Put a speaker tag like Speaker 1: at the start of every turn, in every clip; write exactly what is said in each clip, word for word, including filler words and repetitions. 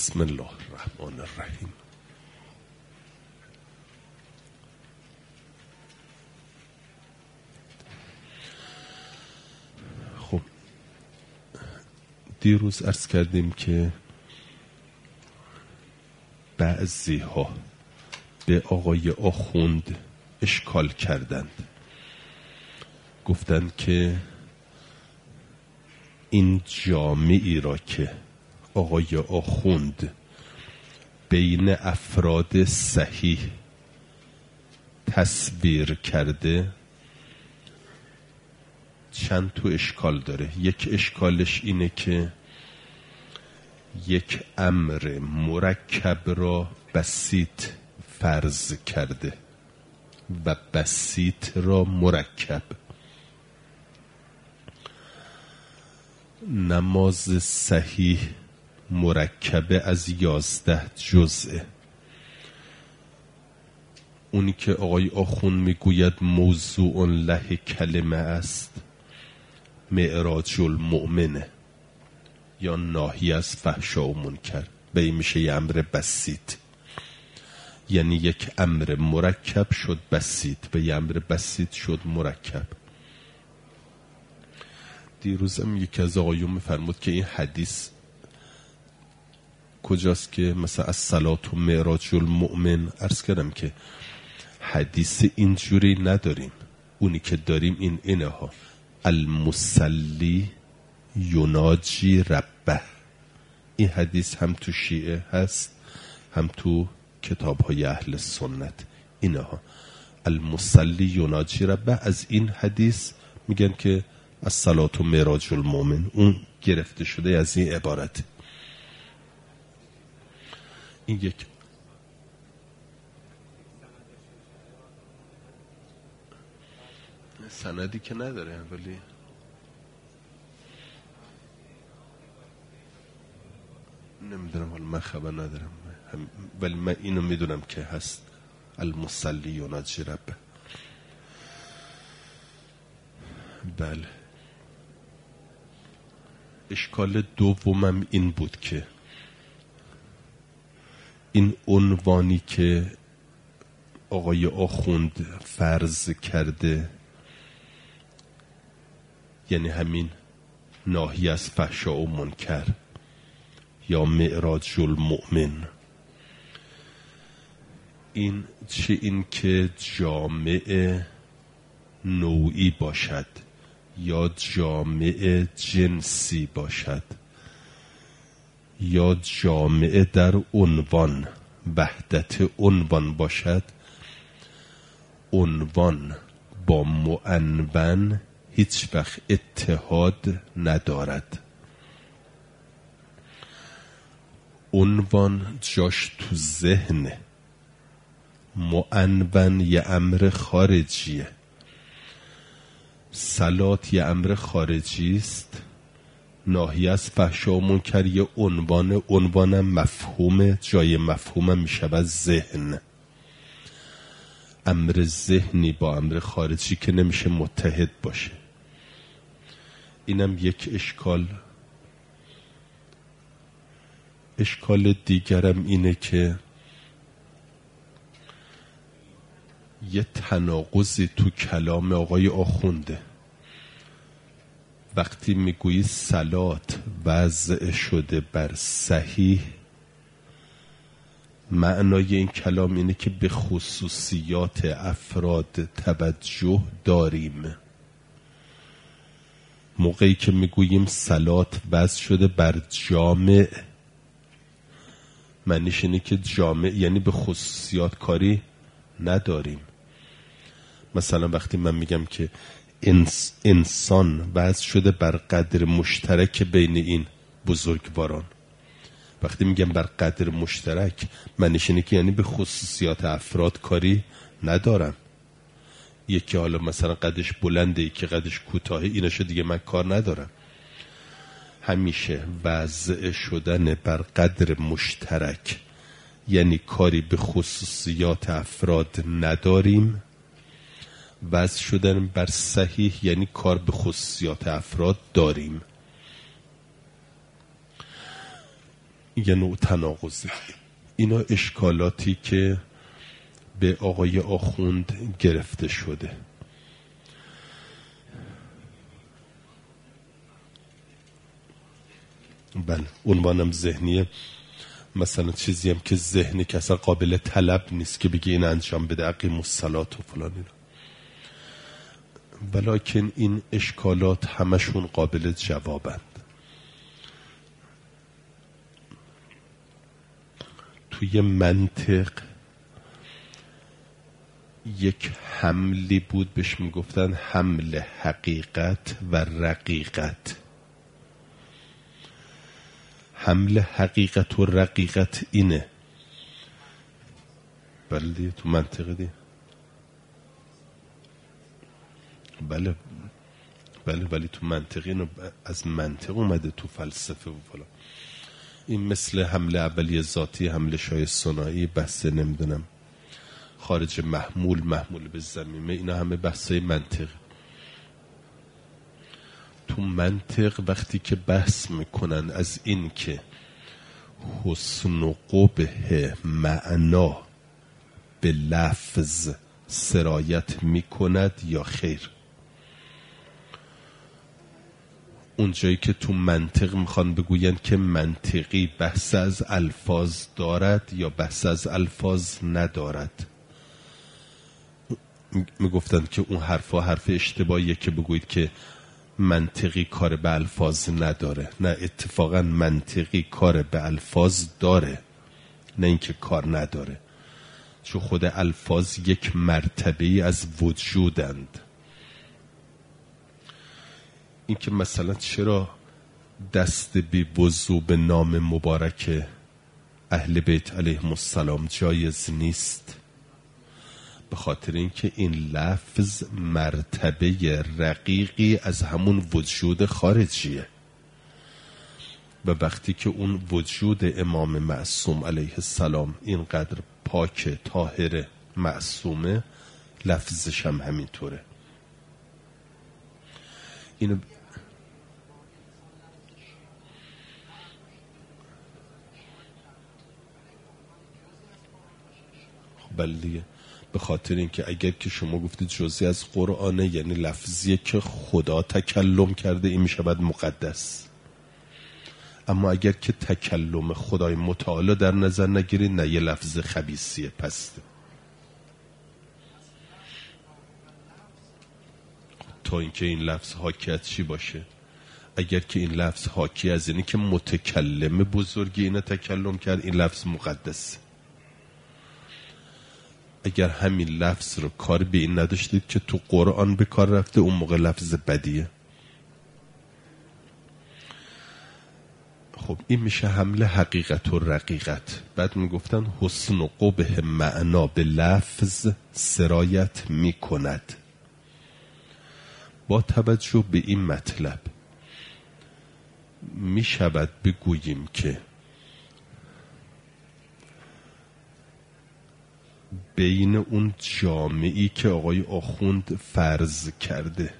Speaker 1: بسم الله الرحمن الرحیم. خب دیروز عرض کردیم که بعضی ها به آقای آخوند اشکال کردند، گفتند که این جامعی را که آقای آخوند بین افراد صحیح تصویر کرده چند تا اشکال داره. یک اشکالش اینه که یک امر مرکب را بسیط فرض کرده و بسیط را مرکب. نماز صحیح مرکب از یازده جزءه. اونی که آقای آخوند میگوید موضوع له کلمه است معراج المؤمنه یا ناهی از فحشا و منکر، به این میشه یه امر بسیط، یعنی یک امر مرکب شد بسیط و یه امر بسیط شد مرکب. دیروزم یکی از آقایون میفرمود که این حدیث کجاست که مثلا از صلات و معراج المؤمن. عرض کردم که حدیث اینجوری نداریم، اونی که داریم این اینه ها: المصلی یناجی ربه. این حدیث هم تو شیعه هست هم تو کتاب های اهل سنت. اینه ها المصلی یناجی ربه. از این حدیث میگن که از صلات و معراج المؤمن، اون گرفته شده از این عبارت. این یک سندی که نداره، ولی نمیدونم، ولی من خبر ندارم، ولی من اینو میدونم که هست المصلی یناجی ربه. بله. اشکال دومم این بود که این عنوانی که آقای آخوند فرض کرده، یعنی همین ناهی از فحشا و منکر یا معراج المؤمن، این چه این که جامع نوعی باشد یا جامع جنسی باشد یا جامع در عنوان وحدت عنوان باشد، عنوان با معنون هیچ وقت اتحاد ندارد. عنوان جاش تو ذهنه، معنون یه امر خارجیه. صلات یه امر خارجی است، ناهی از فحشا و منکر یه عنوان، عنوانم مفهوم، جای مفهومم میشه از ذهن. امر ذهنی با امر خارجی که نمیشه متحد باشه. اینم یک اشکال. اشکال دیگرم اینه که یه تناقضی تو کلام آقای آخونده. وقتی میگویی صلات وضع شده بر صحیح، معنای این کلام اینه که به خصوصیات افراد توجه داریم. موقعی که میگوییم صلات وضع شده بر جامع، معنیش اینه که جامع یعنی به خصوصیات کاری نداریم. مثلا وقتی من میگم که انس انسان وضع شده بر قدر مشترک بین این بزرگواران، وقتی میگم بر قدر مشترک معنیش اینه که یعنی به خصوصیات افراد کاری ندارم. یکی حالا مثلا قدش بلنده، یکی قدش کوتاهه، ایناشو دیگه من کار ندارم. همیشه وضع شدن بر قدر مشترک یعنی کاری به خصوصیات افراد نداریم. وضع شدن بر صحیح یعنی کار به خصوصیات افراد داریم. یه نوع تناقضه. اینا اشکالاتی که به آقای آخوند گرفته شده. بله، عنوانم ذهنیه، مثلا چیزی هم که ذهنی که اصلا قابل طلب نیست که بگی این انجام بده، اقیم الصلاة و فلان اینا. ولیکن این اشکالات همشون قابل جوابند. توی منطق یک حملی بود بهش میگفتن حمل حقیقت و رقیقت. حمل حقیقت و رقیقت اینه. بله دیگه تو منطق دی. بله بله ولی تو منطقی اینو از منطق اومده تو فلسفه و فلان. این مثل حمل اولیه ذاتی، حمل شای ثنایی، بحث نمیدونم خارج محمول، محمول به زمینه، اینا همه بحثای منطق. تو منطق وقتی که بحث میکنن از این که حسن و قبح معنا به لفظ سرایت میکند یا خیر، اونجایی که تو منطق میخوان بگوین که منطقی بحث از الفاظ دارد یا بحث از الفاظ ندارد، میگفتن که اون حرفا حرف اشتباهیه که بگویید که منطقی کار به الفاظ نداره. نه، اتفاقا منطقی کار به الفاظ داره، نه اینکه کار نداره، چون خود الفاظ یک مرتبه از وجودند. این که مثلا چرا دست بی وضو به نام مبارک اهل بیت علیهم السلام جایز نیست، به خاطر اینکه این لفظ مرتبه رقیقی از همون وجود خارجیه و وقتی که اون وجود امام معصوم علیه السلام اینقدر پاک طاهر معصومه، لفظش هم همینطوره. اینو بله، به خاطر اینکه اگر که شما گفتید جزئی از قرآنه، یعنی لفظیه که خدا تکلم کرده، این میشه بعد مقدس. اما اگر که تکلم خدای متعال در نظر نگیرید، نه، یه لفظ خبیثیه، پسته. تا اینکه این لفظ حاکی از چی باشه؟ اگر که این لفظ حاکی از اینه که متکلم بزرگی اینه تکلم کرد، این لفظ مقدسه. اگر همین لفظ رو کار به این نداشتید که تو قرآن به کار رفته، اون موقع لفظ بدیه. خب این میشه حمل حقیقت و رقیقت. بعد میگفتن حسن و قبح معنا به لفظ سرایت میکند. با توجه به این مطلب میشود بگوییم که بین اون جامعی که آقای آخوند فرض کرده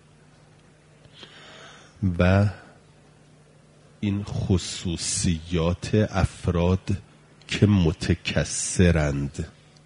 Speaker 1: و این خصوصیات افراد که متکثرند،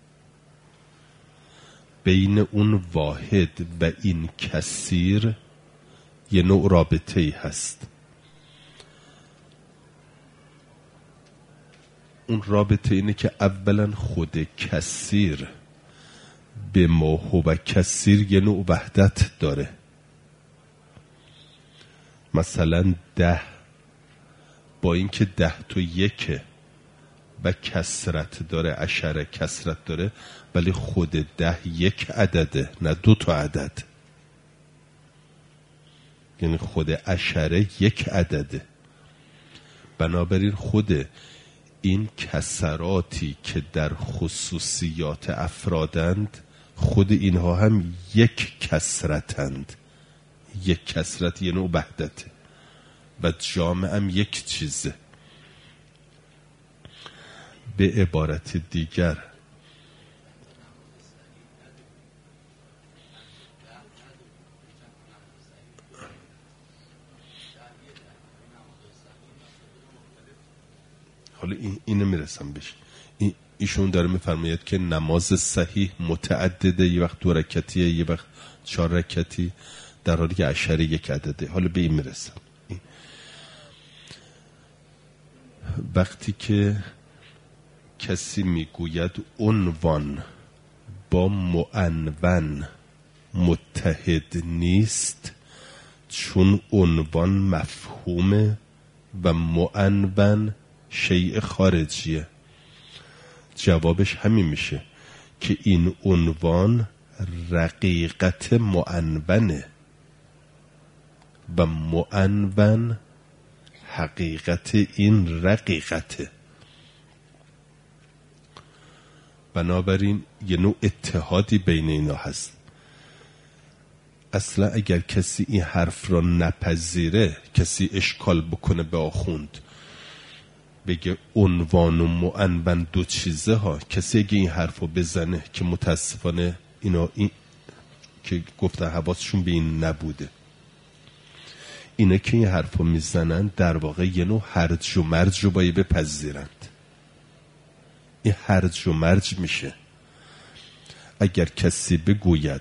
Speaker 1: بین اون واحد و این کثیر یه نوع رابطه ای هست. اون رابطه اینه که اولا خود کثیر به ما هو کثیر یه نوع وحدت داره. مثلا ده با اینکه ده تو یکه و کثرت داره، عشره کثرت داره، ولی خود ده یک عدده، نه دو تا عدد. یعنی خود عشره یک عدده. بنابراین خود این کسراتی که در خصوصیات افرادند، خود اینها هم یک کسرتند. یک کسرت یه نوع وحدته و جامعه هم یک چیزه. به عبارت دیگر این اینو میرسم بهش. این ایشون داره میفرماید که نماز صحیح متعدده، یه وقت دو رکعتیه، یه وقت چهار رکعتی، در حالی که عشره یک عدده. حالا به این میرسم. این. وقتی که کسی میگوید عنوان با معنون متحد نیست، چون عنوان مفهومه و معنون شیء خارجیه، جوابش همین میشه که این عنوان رقیقت معنونه و معنون حقیقت این رقیقته. بنابراین یه نوع اتحادی بین اینا هست. اصلا اگر کسی این حرف را نپذیره، کسی اشکال بکنه به آخوند بگه عنوان و معنون دو چیزه ها، کسی اگه این حرف رو بزنه که متاسفانه اینا این که گفتن حواسشون به این نبوده، اینا که این حرف رو میزنن در واقع یه نوع هرج و مرج رو باید بپذیرند. این هرج و مرج میشه. اگر کسی بگوید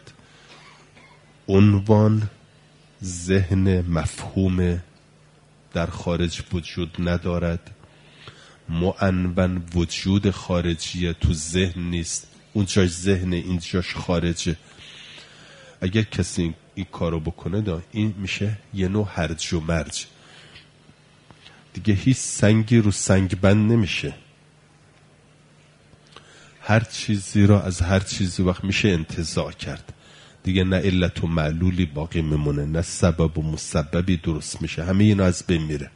Speaker 1: عنوان ذهن مفهوم در خارج وجود ندارد، معنون وجود خارجیه تو ذهن نیست، اونجاش ذهن اینجاش خارجه، اگر کسی این کارو بکنه دا این میشه یه نوع هرج و مرج. دیگه هیچ سنگی رو سنگ بند نمیشه. هر چیزی را از هر چیزی وقت میشه انتزاع کرد. دیگه نه علت و معلولی باقی میمونه، نه سبب و مسببی درست میشه، همه اینا از بین میره.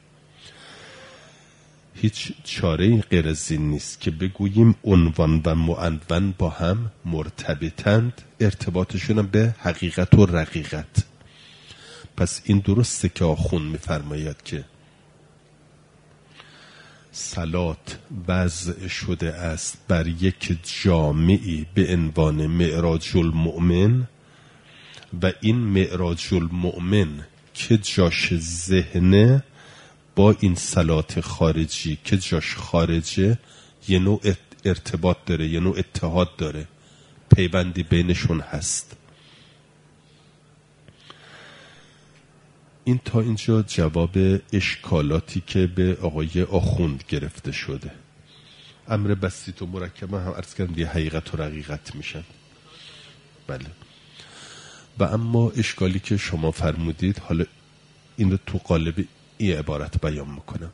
Speaker 1: هیچ چاره غیر از این نیست که بگوییم عنوان و معنون با هم مرتبطند، ارتباطشون هم به حقیقت و رقیقت. پس این درسته که آخوند میفرماید که صلات وضع شده است بر یک جامعی به عنوان معراج المؤمن، و این معراج المؤمن که جاش ذهنه با این صلات خارجی که جاش خارجه یه نوع ارتباط داره، یه نوع اتحاد داره، پیوندی بینشون هست. این تا اینجا جواب اشکالاتی که به آقای آخوند گرفته شده. امر بسیط و مرکب هم عرض کردم دیگه حقیقت و رقیقت میشن. بله. و اما اشکالی که شما فرمودید، حالا این رو تو قالب این عبارت بیان میکنم.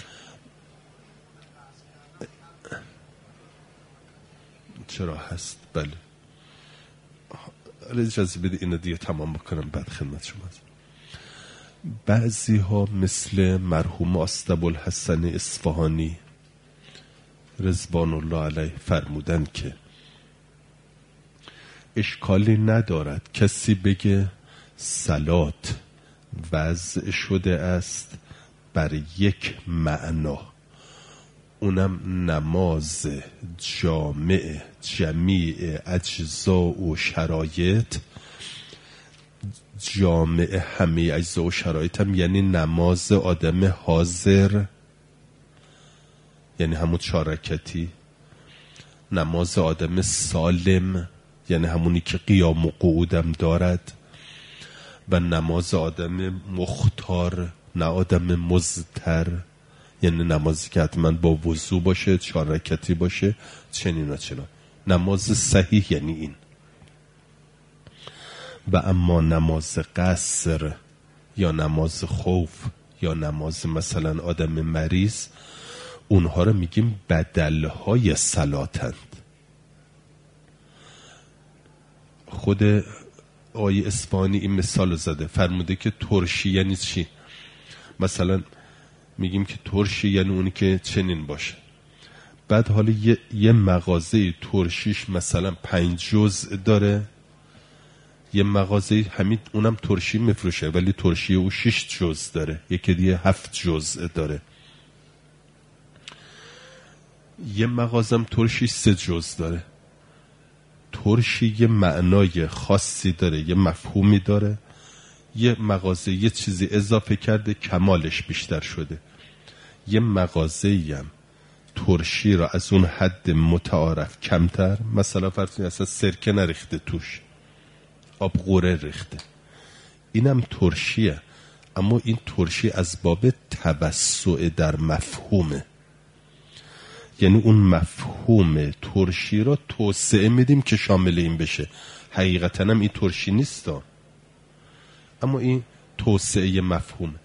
Speaker 1: چرا هست؟ بله. حالا اجازه بدید این رو دیگه تمام بکنم بعد خدمت شما. بعضی ها مثل مرحوم آستبوالحسن اصفهانی رضوان الله علیه فرمودن که اشکالی ندارد کسی بگه صلات وضع شده است بر یک معنا، اونم نماز جامع جمیع اجزا و شرایط. جامع همه اجزا و شرایط هم یعنی نماز آدم حاضر، یعنی همون چهار رکعتی. نماز آدم سالم یعنی همونی که قیام و قعودم دارد. و نماز آدم مختار، نه آدم مضطر، یعنی نمازی که حتما با وضو باشه، چهار رکعتی باشه، چنین و چنان. نماز صحیح یعنی این. و اما نماز قصر یا نماز خوف یا نماز مثلا آدم مریض، اونها رو میگیم بدلهای صلاتند. خود آقای اصفهانی این مثال زده، فرموده که ترشی یعنی چی؟ مثلا میگیم که ترشی یعنی اونی که چنین باشه. بعد حالا یه, یه مغازه ترشیش مثلا پنج جزء داره، یه مغازه همین اونم ترشی میفروشه ولی ترشی او شش جزء داره، یکی دیگه هفت جزء داره. یه مغازم ترشی سه جزء داره. ترشی یه معنای خاصی داره، یه مفهومی داره. یه مغازه یه چیزی اضافه کرده کمالش بیشتر شده. یه مغازه‌ای هم ترشی را از اون حد متعارف کمتر، مثلا فرض کنید اصلا سرکه نریخته توش، آب قوره ریخته، اینم ترشیه، اما این ترشی از باب توسع در مفهومه، یعنی اون مفهوم ترشی را توسعه میدیم که شامل این بشه. حقیقتا هم این ترشی نیست، اما این توسعه مفهومه.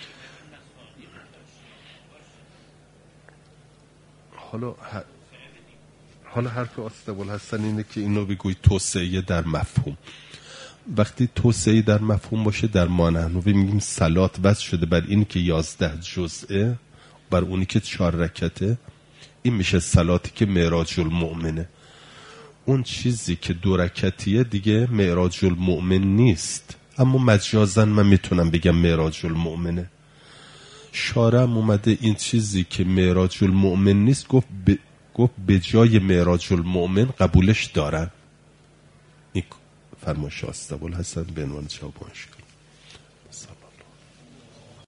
Speaker 1: حالا حالا حرف اسطوالحسن اینه که اینو بگوی توسعه در مفهوم. وقتی توسعه در مفهوم باشه، در ما نحنوی میگیم صلات وضع شده بر این که یازده جزئه، بر اونی که چهار رکته، این میشه صلاتی که معراج المؤمنه. اون چیزی که دو رکتیه دیگه معراج المؤمن نیست، اما مجازن من میتونم بگم معراج المؤمنه. شارم اومده این چیزی که معراج المؤمن نیست گفت ب... گفت به جای معراج المؤمن قبولش دارن. این فرمایش اسطوالحسن به عنوان جواب مشکل.